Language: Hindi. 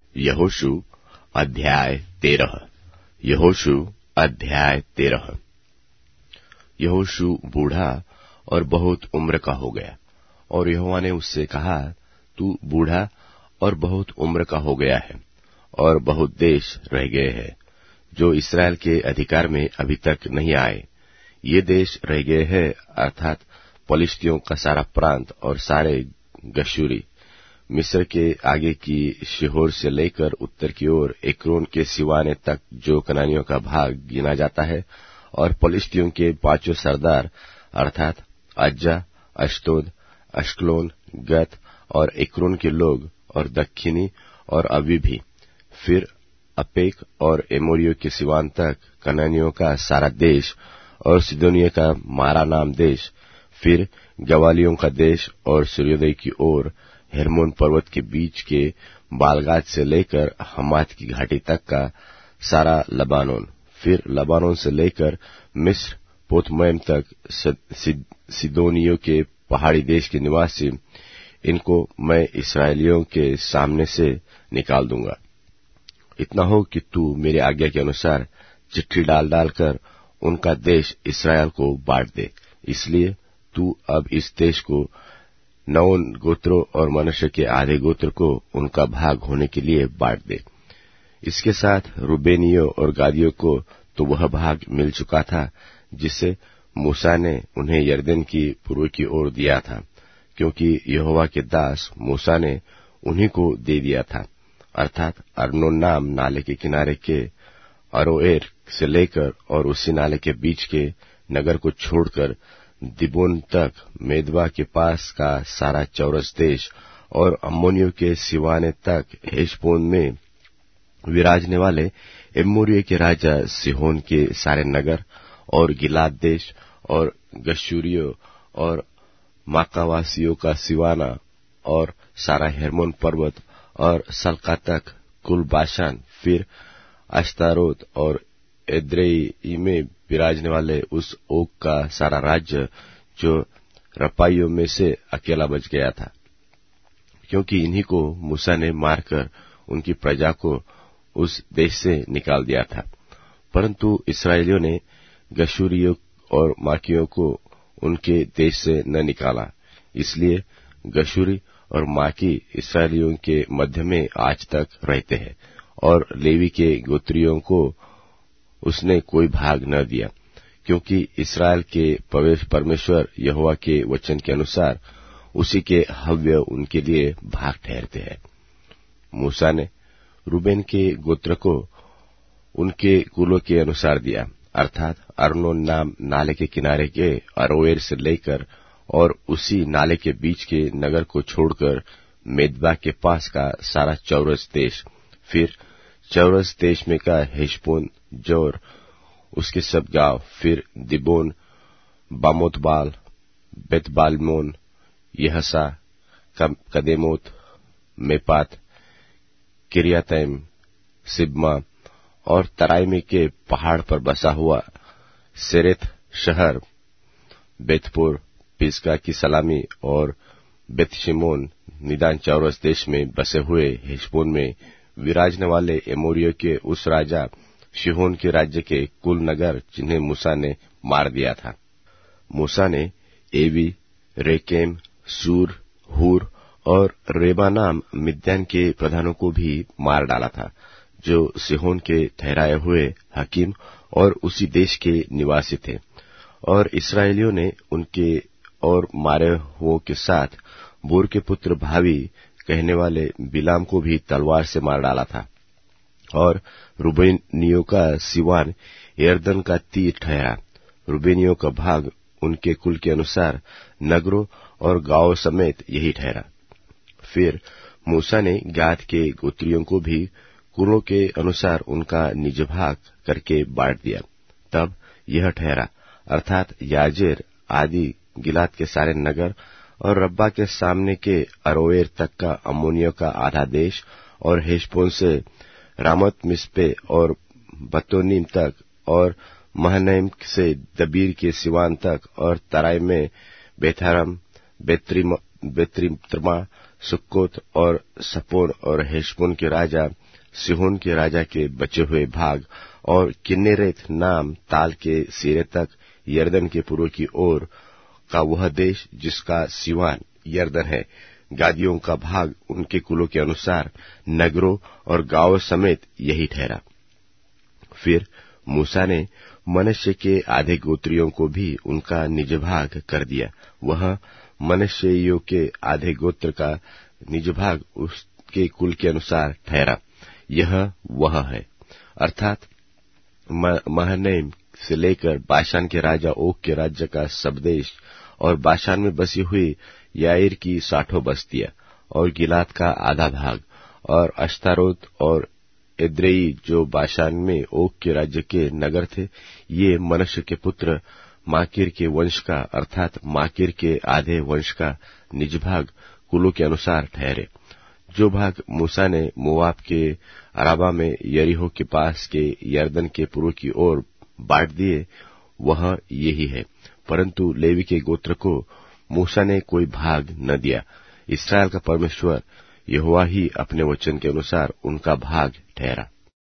यहोशू अध्याय 13। यहोशू अध्याय 13। यहोशू बूढ़ा और बहुत उम्र का हो गया, और यहोवा ने उससे कहा, तू बूढ़ा और बहुत उम्र का हो गया है, और बहुत देश रह गए हैं जो इसराइल के अधिकार में अभी तक नहीं आए। ये देश रह गए हैं, अर्थात पलिश्तियों का सारा प्रांत और सारे गशूरी, मिस्र के आगे की शिहोर से लेकर उत्तर की ओर एक्रोन के सिवाने तक जो कनानियों का भाग गिना जाता है, और पलिश्तियों के पांचों सरदार अर्थात अज्जा, अश्तोद, अश्कलोन, गत और एक्रोन के लोग, और दक्षिणी और अवी भी, फिर अपेक और एमोरियों के सिवान तक कनानियों का सारा देश, और सिदोनिया का मारा नाम देश, फिर गवालियों का देश, और सूर्योदय की ओर हेर्मोन पर्वत के बीच के बालगाद से लेकर हमात की घाटी तक का सारा लबानोन, फिर लबानोन से लेकर मिस्र पोतमैम तक सिदोनियों के पहाड़ी देश के निवासी, इनको मैं इसराइलियों के सामने से निकाल दूंगा। इतना हो कि तू मेरी आज्ञा के अनुसार चिट्ठी डाल डालकर उनका देश इसराइल को बांट दे। इसलिए तू अब इस देश को 9 गोत्रों और मनुष्य के आधे गोत्र को उनका भाग होने के लिए बांट दे। इसके साथ रूबेनियों और गादियों को तो वह भाग मिल चुका था जिसे मूसा ने उन्हें यरदन की पूर्व की ओर दिया था, क्योंकि यहोवा के दास मूसा ने उन्हीं को दे दिया था, अर्थात अर्नोन नाम नाले के किनारे के अरोएर से लेकर और उसी नाले के बीच के नगर को छोड़कर दिबोन तक, मेदबा के पास का सारा चौरस देश, और अम्मोनियों के सिवाने तक हेशबोन में विराजने वाले एमोरियों के राजा सिहोन के सारे नगर, और गिलाद देश, और गशूरियों और माकावासियों का सिवाना, और सारा हेर्मोन पर्वत, और सल्का तक कुल बाशान, फिर अश्तारोत और एद्रेई में विराजने वाले उस ओक का सारा राज्य जो रपाइयों में से अकेला बच गया था, क्योंकि इन्हीं को मूसा ने मारकर उनकी प्रजा को उस देश से निकाल दिया था। परंतु इसराइलियों ने गशूरियों और माकियों को उनके देश से न निकाला, इसलिए गशूरी और माकी इसराइलियों के मध्य में आज तक रहते हैं, और लेवी के गोत्रियों को उसने कोई भाग न दिया, क्योंकि इसराइल के परमेश्वर यहोवा के वचन के अनुसार उसी के हव्य उनके लिए भाग ठहरते हैं। मूसा ने रूबेन के गोत्र को उनके कुलों के अनुसार दिया, अर्थात अर्नोन नाम नाले के किनारे के अरोएर से लेकर और उसी नाले के बीच के नगर को छोड़कर मेदबा के पास का सारा चौरस देश, फिर चौरस देश में का हेशबोन जोर उसके सब गांव, फिर दिबोन, बामोतबाल, बेतबालमोन, यहसा, कदेमोत, मेपात, किरियातैम, सिब्मा, और तराइमी के पहाड़ पर बसा हुआ सेरेथ शहर, बेतपुर, पिस्गा की सलामी, और बेतशिमोन, निदान चौरस देश में बसे हुए हेशबोन में विराजने वाले एमोरियों के उस राजा शिहोन के राज्य के कुल नगर जिन्हें मूसा ने मार दिया था। मूसा ने एवी, रेकेम, सूर, हूर और रेबा नाम मिद्यान के प्रधानों को भी मार डाला था, जो सिहोन के ठहराए हुए हकीम और उसी देश के निवासी थे। और इसराइलियों ने उनके और मारे हुओं के साथ बोर के पुत्र भावी कहने वाले बिलाम को भी तलवार से मार डाला था। और रूबेनियों का सिवान यरदन का तीर ठहरा। रूबेनियों का भाग उनके कुल के अनुसार नगरों और गांवों समेत यही ठहरा। फिर मूसा ने गाद के गोत्रियों को भी कुलों के अनुसार उनका निज भाग करके बांट दिया। तब यह ठहरा, अर्थात याजेर आदि गिलाद के सारे नगर, और रब्बा के सामने के अरोएर तक का अम्मोनियों का आधा देश, और हेशबोन से रामत मिस्पे और बतोनीम तक, और महनैम से दबीर के सिवान तक, और तराई में बेथारम, बेत्रित्रमा, सुक्कोत और सपोन और हेशबोन के राजा सिहोन के राजा के बचे हुए भाग और किन्नेरेत नाम ताल के सिरे तक यरदन के पूर्व की ओर का वह देश जिसका सिवान यरदन है, गादियों का भाग उनके कुलों के अनुसार नगरों और गांवों समेत यही ठहरा। फिर मूसा ने मनश्शे के आधे गोत्रियों को भी उनका निज भाग कर दिया। वह मनश्शेइयों के आधे गोत्र का निज भाग उसके कुल के अनुसार ठहरा। यह वह है, अर्थात महनैम से लेकर बाशान के राजा ओग के राज्य का सब देश और बाशान में बसी हुई याईर की 60 बस्तियां और गिलाद का आधा भाग और अश्तारोत और एद्रेई जो बाशान में ओग के राज्य के नगर थे, ये मनश्शे के पुत्र माकीर के वंश का अर्थात माकीर के आधे वंश का निज भाग कुलों के अनुसार ठहरे। जो भाग मूसा ने मोआब के अराबा में यरीहो के पास के यरदन के पूर्व की ओर बांट दिए, वह यही है, परंतु लेवी के गोत्र को मूसा ने कोई भाग न दिया। इस्राएल का परमेश्वर यहोवा ही अपने वचन के अनुसार उनका भाग ठहरा।